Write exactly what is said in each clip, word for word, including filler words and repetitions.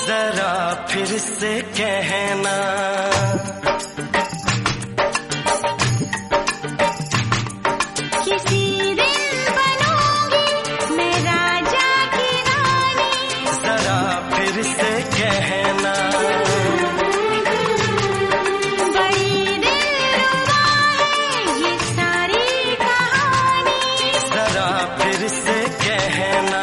जरा फिर से कहना, किसी दिन बनूंगी मैं राजा की रानी। जरा फिर से कहना, बड़ी दिलरुबा है ये सारी कहानी। जरा फिर से कहना,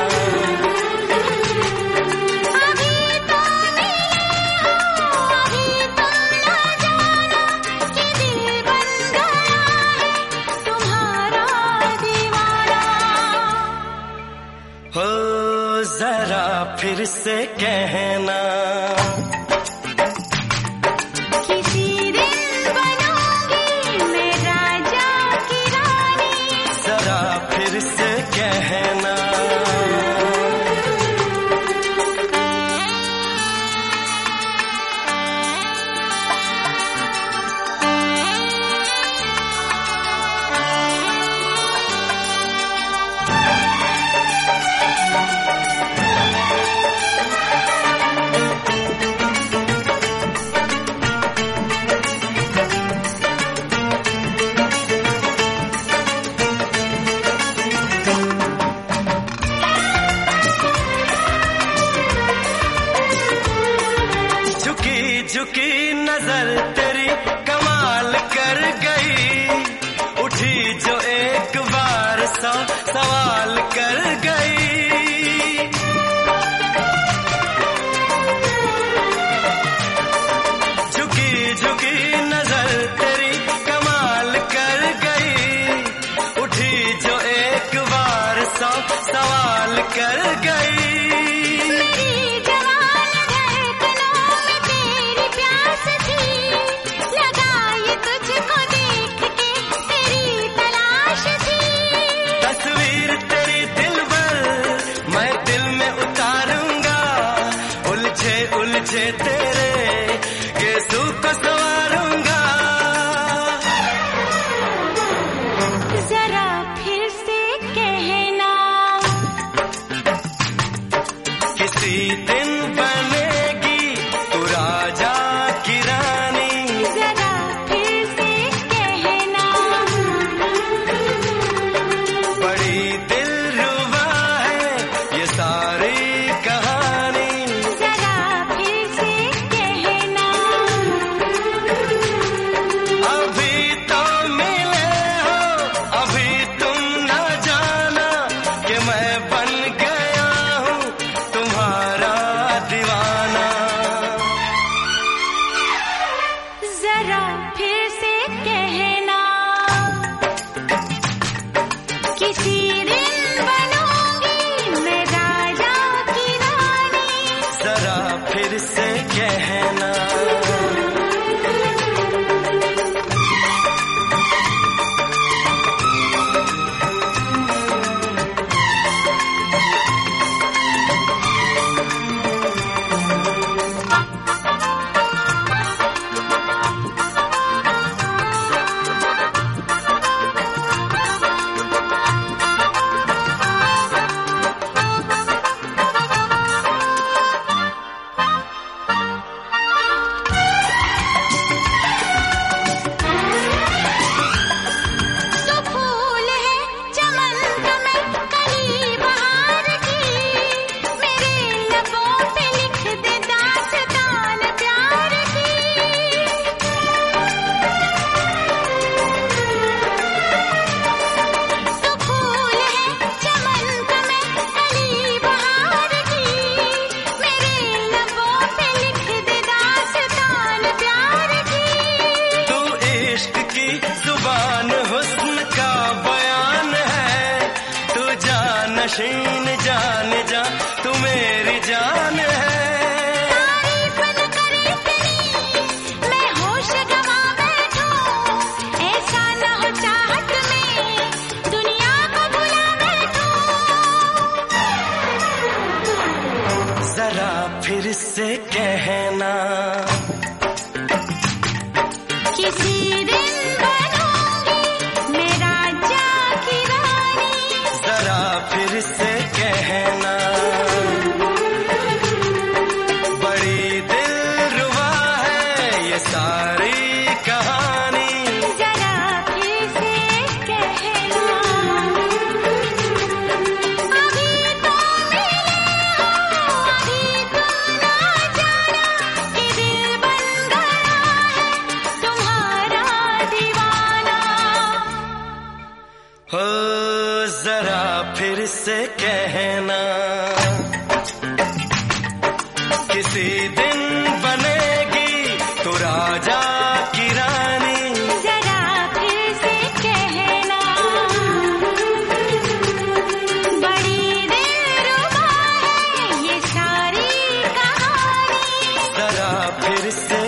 हो जरा फिर से कहना, किसी दिन बनूंगी मैं राजा की रानी। जरा फिर से कहना, झुकी नजर तेरी कमाल कर गई, उठी जो एक बार सौ सवाल कर गई। झुकी झुकी नजर तेरी कमाल कर गई, उठी जो एक बार सौ सवाल कर गई। उलझे तेरे गेसू को संवारूंगा, जरा फिर से कहना, किसी दिन बनेगी तू राजा की रानी। जरा फिर से कहना, बड़ी दिलरुबा है ये सारी कहानी। जरा फिर से कहना, किसी दिन बनूंगी मैं राजा की रानी। जरा फिर से कहना, नशीन जान जा तू मेरी जान है। तारीफ न करे तेरी मैं होश गवा बैठूं, ऐसा न हो चाहत में दुनिया को भुला बैठूं। जरा फिर से कहना, किसी दिन बनूंगी मैं राजा की रानी। जरा फिर से कहना, से कहना, किसी दिन बनेगी तो राजा की रानी। जरा फिर से कहना, बड़ी दिलरुबा है ये सारी कहानी। जरा फिर से